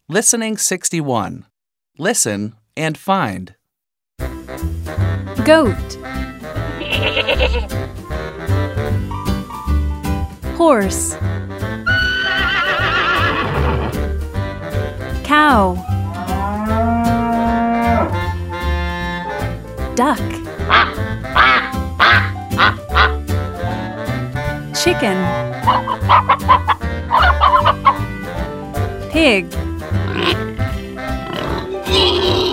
Listening 61. Listen and find. Goat. Horse. Cow. Duck. Chicken. Pig.